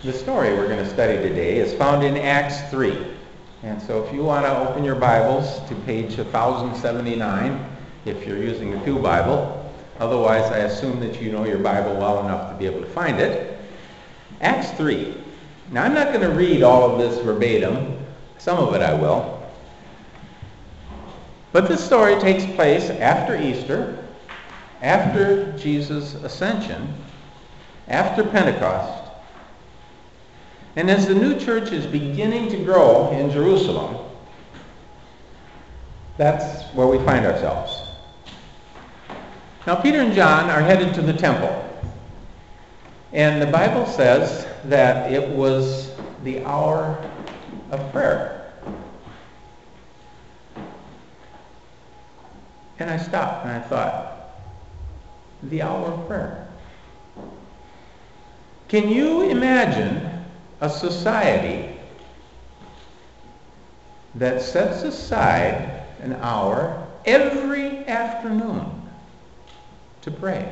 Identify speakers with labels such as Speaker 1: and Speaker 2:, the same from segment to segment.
Speaker 1: The story we're going to study today is found in Acts 3. And so if you want to open your Bibles to page 1079, if you're using the Pew Bible. Otherwise, I assume that you know your Bible well enough to be able to find it. Acts 3. Now, I'm not going to read all of this verbatim. Some of it I will. But this story takes place after Easter, after Jesus' ascension, after Pentecost. And as the new church is beginning to grow in Jerusalem, that's where we find ourselves. Now, Peter and John are headed to the temple. And the Bible says that it was the hour of prayer. And I stopped and I thought, the hour of prayer. Can you imagine a society that sets aside an hour every afternoon to pray?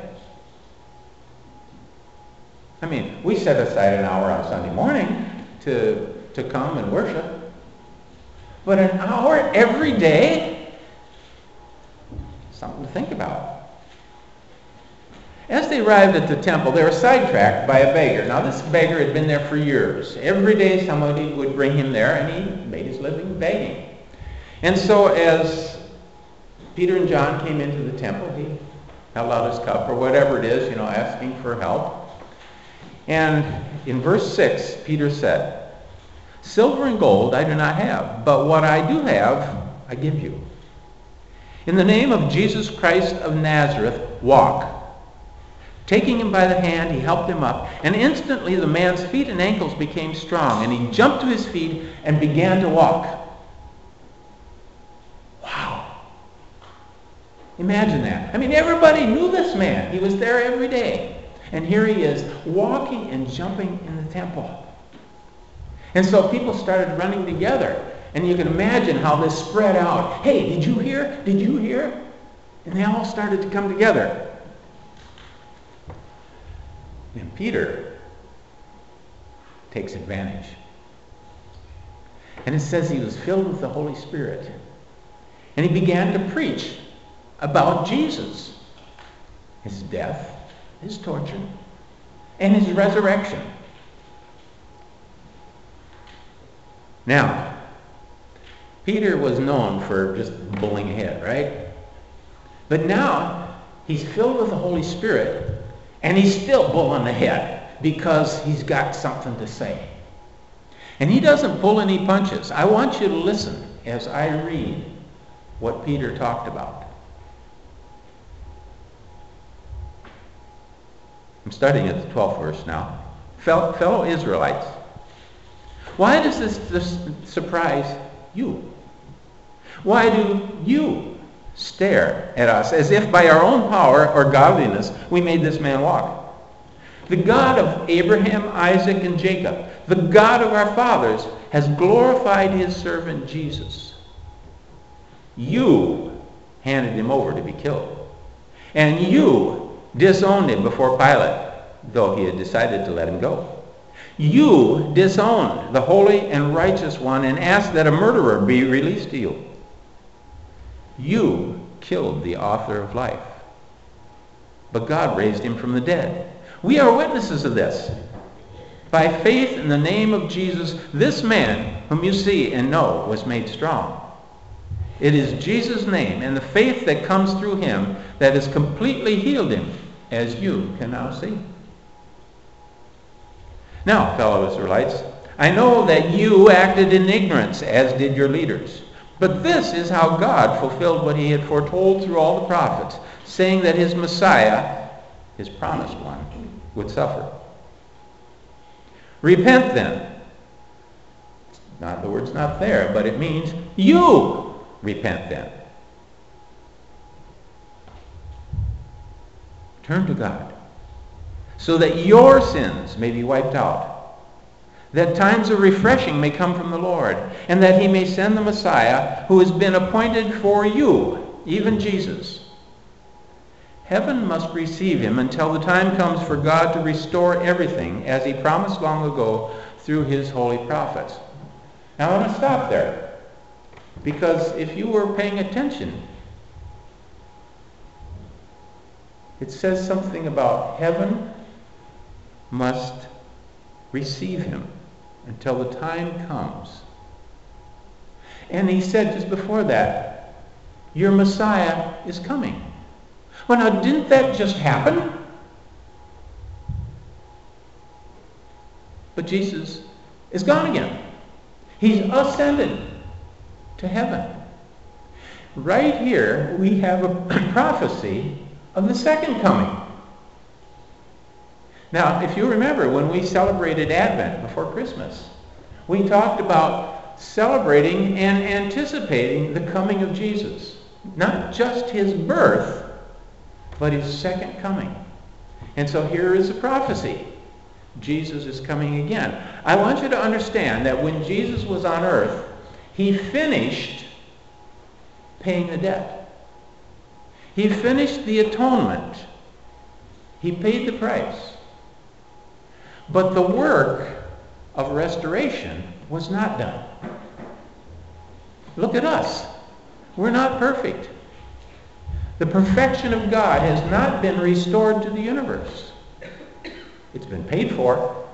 Speaker 1: I mean, we set aside an hour on Sunday morning to come and worship. But an hour every day? Something to think about. As they arrived at the temple, they were sidetracked by a beggar. Now, this beggar had been there for years. Every day somebody would bring him there, and he made his living begging. And so as Peter and John came into the temple, he held out his cup, or whatever it is, asking for help. And in verse 6, Peter said, "Silver and gold I do not have, but what I do have, I give you. In the name of Jesus Christ of Nazareth, walk." Taking him by the hand, he helped him up, and instantly the man's feet and ankles became strong, and he jumped to his feet and began to walk. Wow. Imagine that. I mean, everybody knew this man. He was there every day. And here he is, walking and jumping in the temple. And so people started running together. And you can imagine how this spread out. Hey, did you hear? Did you hear? And they all started to come together. And Peter takes advantage. And it says he was filled with the Holy Spirit. And he began to preach about Jesus, his death, his torture, and his resurrection. Now, Peter was known for just bullying ahead, right? But now he's filled with the Holy Spirit, and he's still bulling ahead because he's got something to say. And he doesn't pull any punches. I want you to listen as I read what Peter talked about. I'm starting at the 12th verse now. Fellow Israelites, why does this surprise you? Why do you stare at us as if by our own power or godliness we made this man walk? The God of Abraham, Isaac, and Jacob, the God of our fathers, has glorified his servant Jesus. You handed him over to be killed. And you disowned him before Pilate, though he had decided to let him go. You disowned the holy and righteous one and asked that a murderer be released to you. You killed the author of life, but God raised him from the dead. We are witnesses of this. By faith in the name of Jesus, this man, whom you see and know, was made strong. It is Jesus' name and the faith that comes through him that has completely healed him, as you can now see. Now, fellow Israelites, I know that you acted in ignorance, as did your leaders. But this is how God fulfilled what he had foretold through all the prophets, saying that his Messiah, his promised one, would suffer. Repent then. The word's not there, but it means you repent then. Turn to God, so that your sins may be wiped out, that times of refreshing may come from the Lord, and that he may send the Messiah who has been appointed for you, even Jesus. Heaven must receive him until the time comes for God to restore everything as he promised long ago through his holy prophets. Now I want to stop there, because if you were paying attention, it says something about heaven must receive him until the time comes. And he said just before that, your Messiah is coming. Well, now, didn't that just happen? But Jesus is gone again. He's ascended to heaven. Right here, we have a prophecy of the second coming. Now, if you remember, when we celebrated Advent before Christmas, we talked about celebrating and anticipating the coming of Jesus. Not just his birth, but his second coming. And so here is a prophecy. Jesus is coming again. I want you to understand that when Jesus was on earth, he finished paying the debt. He finished the atonement. He paid the price. But the work of restoration was not done. Look at us. We're not perfect. The perfection of God has not been restored to the universe. It's been paid for,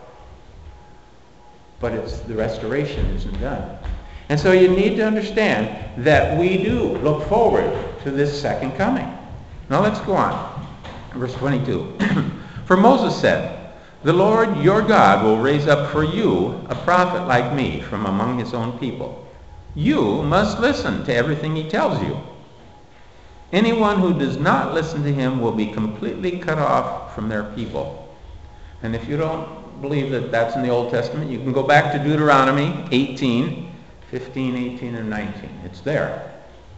Speaker 1: but the restoration isn't done. And so you need to understand that we do look forward to this second coming. Now let's go on. Verse 22. For Moses said, the Lord your God will raise up for you a prophet like me from among his own people. You must listen to everything he tells you. Anyone who does not listen to him will be completely cut off from their people. And if you don't believe that that's in the Old Testament, you can go back to Deuteronomy 18, 15, 18, and 19. It's there.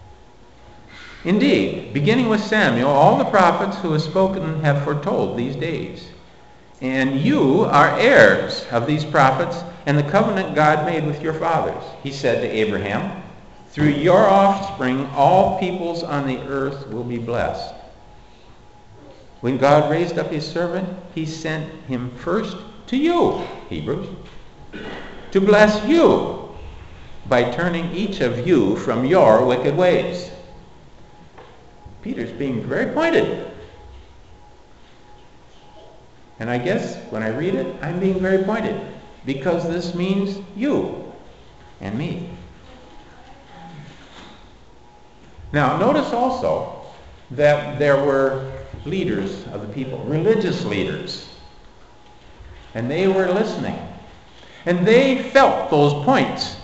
Speaker 1: Indeed, beginning with Samuel, all the prophets who have spoken have foretold these days. And you are heirs of these prophets and the covenant God made with your fathers. He said to Abraham, through your offspring, all peoples on the earth will be blessed. When God raised up his servant, he sent him first to you, Hebrews, to bless you by turning each of you from your wicked ways. Peter's being very pointed. And I guess when I read it, I'm being very pointed, because this means you and me. Now, notice also that there were leaders of the people, religious leaders, and they were listening. And they felt those points.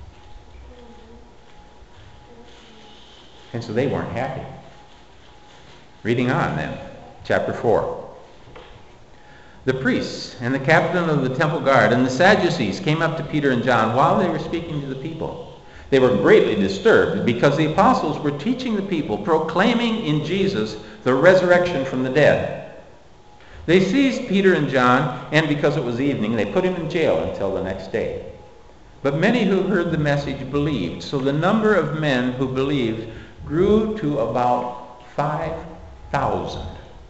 Speaker 1: And so they weren't happy. Reading on then, chapter 4. The priests and the captain of the temple guard and the Sadducees came up to Peter and John while they were speaking to the people. They were greatly disturbed because the apostles were teaching the people, proclaiming in Jesus the resurrection from the dead. They seized Peter and John, and because it was evening, they put him in jail until the next day. But many who heard the message believed, so the number of men who believed grew to about 5,000.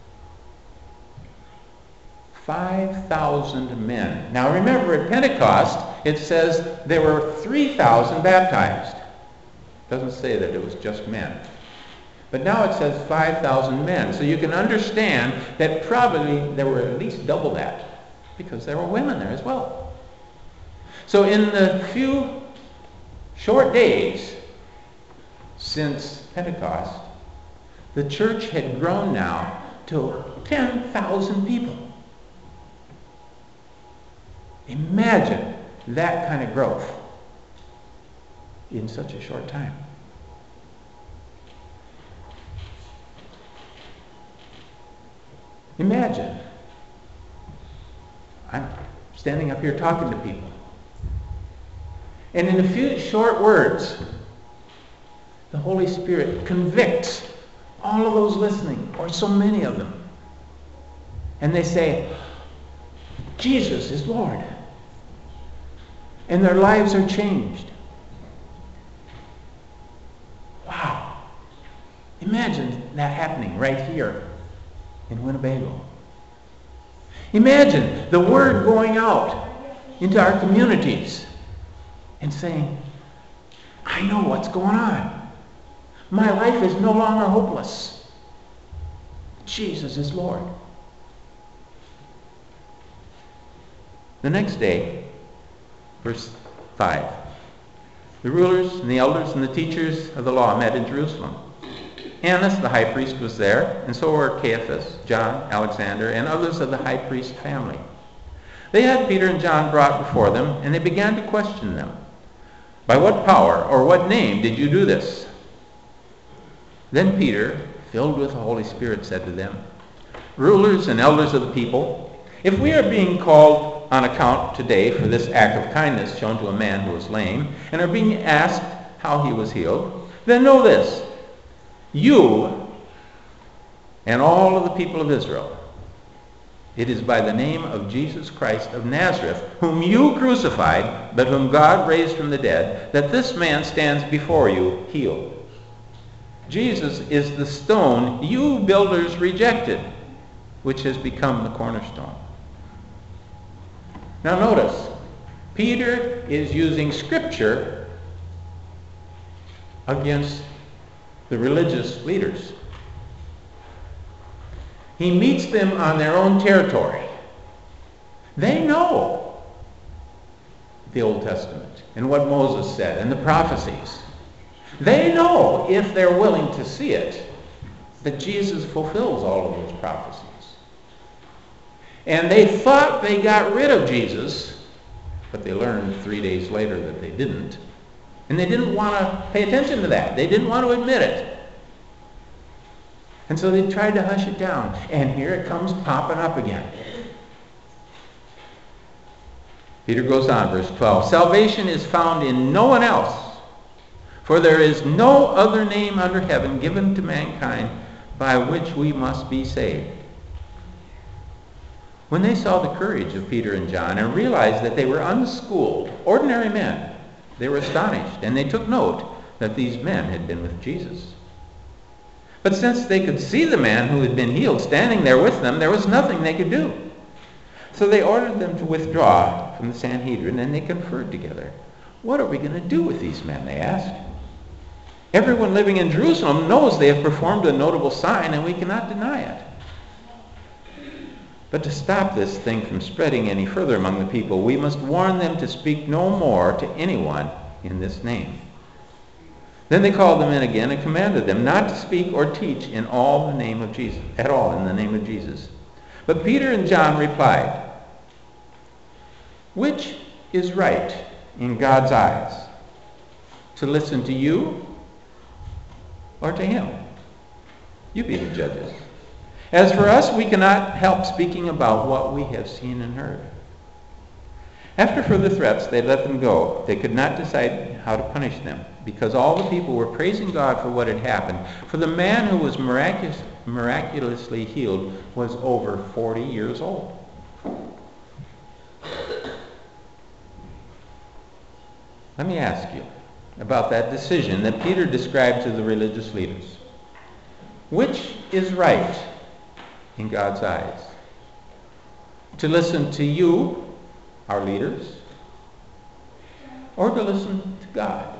Speaker 1: 5,000 men. Now remember, at Pentecost, it says there were 3,000 baptized. It doesn't say that it was just men. But now it says 5,000 men. So you can understand that probably there were at least double that, because there were women there as well. So in the few short days since Pentecost, the church had grown now to 10,000 people. Imagine that kind of growth in such a short time. Imagine. I'm standing up here talking to people. And in a few short words, the Holy Spirit convicts all of those listening, or so many of them. And they say, Jesus is Lord. And their lives are changed. Wow. Imagine that happening right here in Winnebago. Imagine the word going out into our communities and saying, I know what's going on. My life is no longer hopeless. Jesus is Lord. The next day, verse 5, the rulers and the elders and the teachers of the law met in Jerusalem. Annas, the high priest, was there, and so were Caiaphas, John, Alexander, and others of the high priest family. They had Peter and John brought before them, and they began to question them. By what power or what name did you do this? Then Peter, filled with the Holy Spirit, said to them, Rulers and elders of the people, if we are being called on account today for this act of kindness shown to a man who was lame, and are being asked how he was healed, then know this, you and all of the people of Israel, it is by the name of Jesus Christ of Nazareth, whom you crucified, but whom God raised from the dead, that this man stands before you healed. Jesus is the stone you builders rejected, which has become the cornerstone. Now notice, Peter is using Scripture against the religious leaders. He meets them on their own territory. They know the Old Testament and what Moses said and the prophecies. They know, if they're willing to see it, that Jesus fulfills all of those prophecies. And they thought they got rid of Jesus, but they learned 3 days later that they didn't. And they didn't want to pay attention to that. They didn't want to admit it. And so they tried to hush it down. And here it comes popping up again. Peter goes on, verse 12. Salvation is found in no one else, for there is no other name under heaven given to mankind by which we must be saved. When they saw the courage of Peter and John and realized that they were unschooled, ordinary men, they were astonished, and they took note that these men had been with Jesus. But since they could see the man who had been healed standing there with them, there was nothing they could do. So they ordered them to withdraw from the Sanhedrin, and they conferred together. What are we going to do with these men, they asked. Everyone living in Jerusalem knows they have performed a notable sign, and we cannot deny it. But to stop this thing from spreading any further among the people, we must warn them to speak no more to anyone in this name. Then they called them in again and commanded them not to speak or teach in all the name of Jesus, at all in the name of Jesus. But Peter and John replied, which is right in God's eyes, to listen to you or to him? You be the judges. As for us, we cannot help speaking about what we have seen and heard. After further threats, they let them go. They could not decide how to punish them, because all the people were praising God for what had happened. For the man who was miraculously healed was over 40 years old. Let me ask you about that decision that Peter described to the religious leaders. Which is right in God's eyes? To listen to you, our leaders, or to listen to God?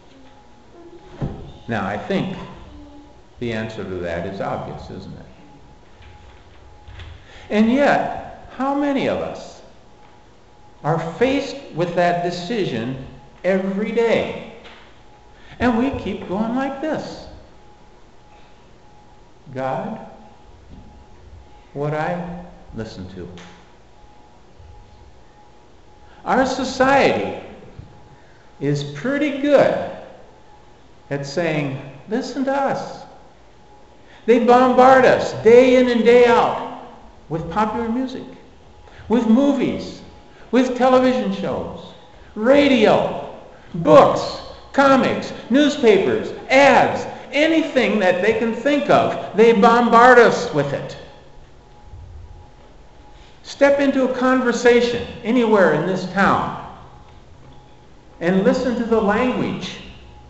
Speaker 1: Now, I think the answer to that is obvious, isn't it? And yet, how many of us are faced with that decision every day? And we keep going like this. God, what I listen to. Our society is pretty good at saying, listen to us. They bombard us day in and day out with popular music, with movies, with television shows, radio, books, comics, newspapers, ads, anything that they can think of, they bombard us with it. Step into a conversation anywhere in this town and listen to the language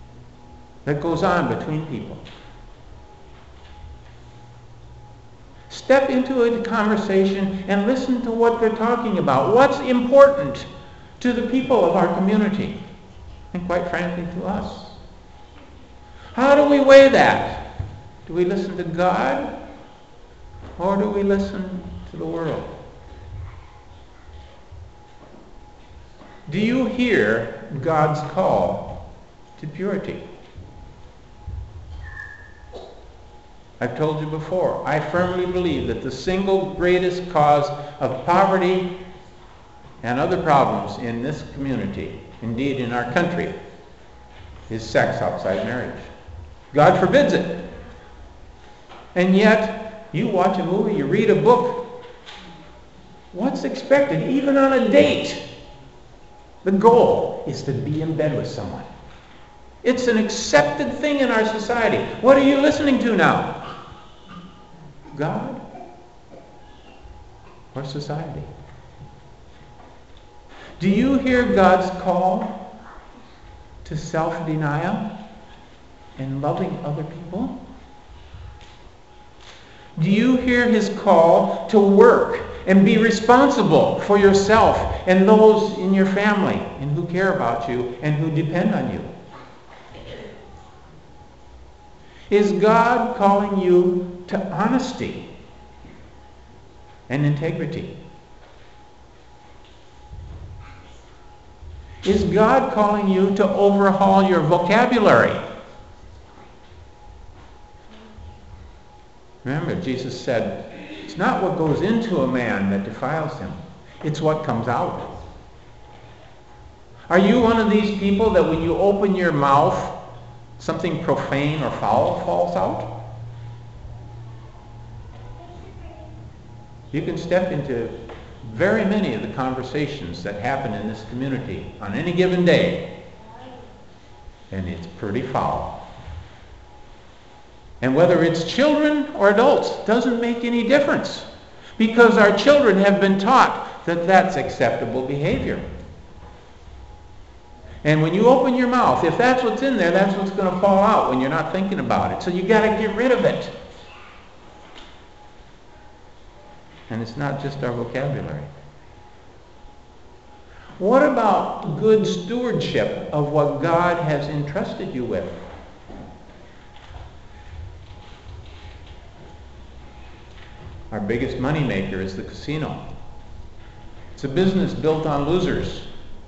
Speaker 1: that goes on between people. Step into a conversation and listen to what they're talking about. What's important to the people of our community, and quite frankly to us? How do we weigh that? Do we listen to God, or do we listen to the world? Do you hear God's call to purity? I've told you before, I firmly believe that the single greatest cause of poverty and other problems in this community, indeed in our country, is sex outside marriage. God forbids it. And yet, you watch a movie, you read a book, what's expected, even on a date? The goal is to be in bed with someone. It's an accepted thing in our society. What are you listening to now? God or society? Do you hear God's call to self-denial and loving other people? Do you hear his call to work and be responsible for yourself and those in your family and who care about you and who depend on you? Is God calling you to honesty and integrity? Is God calling you to overhaul your vocabulary? Remember, Jesus said, it's not what goes into a man that defiles him. It's what comes out. Are you one of these people that when you open your mouth, something profane or foul falls out? You can step into very many of the conversations that happen in this community on any given day, and it's pretty foul. And whether it's children or adults, doesn't make any difference, because our children have been taught that that's acceptable behavior. And when you open your mouth, if that's what's in there, that's what's going to fall out when you're not thinking about it. So you got to get rid of it. And it's not just our vocabulary. What about good stewardship of what God has entrusted you with? Our biggest moneymaker is the casino. It's a business built on losers.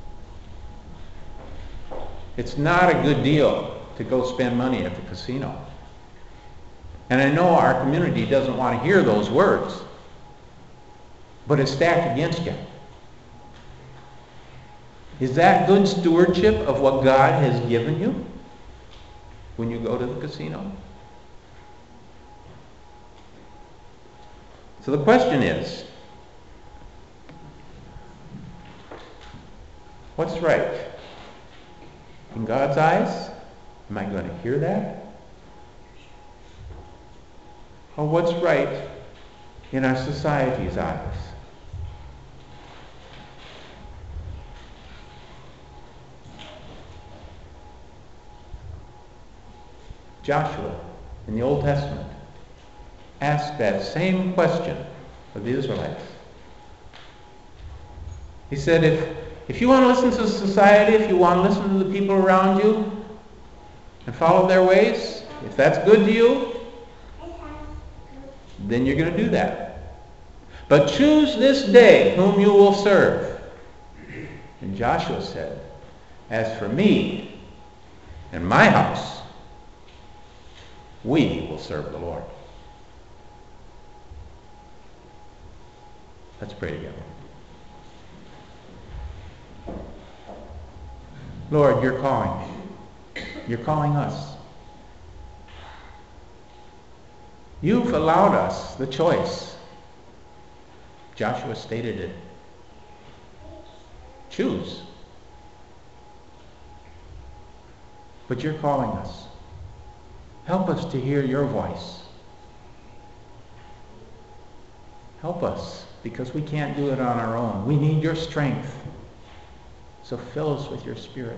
Speaker 1: It's not a good deal to go spend money at the casino. And I know our community doesn't want to hear those words, but it's stacked against you. Is that good stewardship of what God has given you when you go to the casino? So the question is, what's right? In God's eyes, am I going to hear that? Or what's right in our society's eyes? Joshua, in the Old Testament, asked that same question of the Israelites. He said, if you want to listen to society, if you want to listen to the people around you and follow their ways, if that's good to you, then you're going to do that. But choose this day whom you will serve. And Joshua said, as for me and my house, we will serve the Lord. Let's pray together. Lord, you're calling. You're calling us. You've allowed us the choice. Joshua stated it. Choose. But you're calling us. Help us to hear your voice. Help us, because we can't do it on our own. We need your strength. So fill us with your Spirit.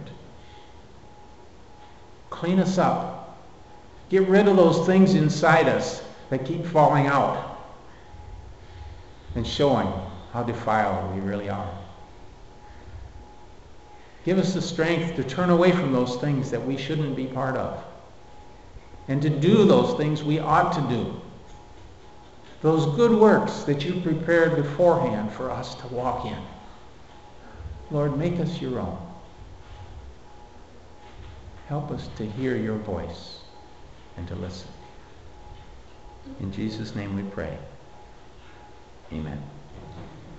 Speaker 1: Clean us up. Get rid of those things inside us that keep falling out. and showing how defiled we really are. Give us the strength to turn away from those things that we shouldn't be part of, and to do those things we ought to do. Those good works that you prepared beforehand for us to walk in. Lord, make us your own. Help us to hear your voice and to listen. In Jesus' name we pray. Amen.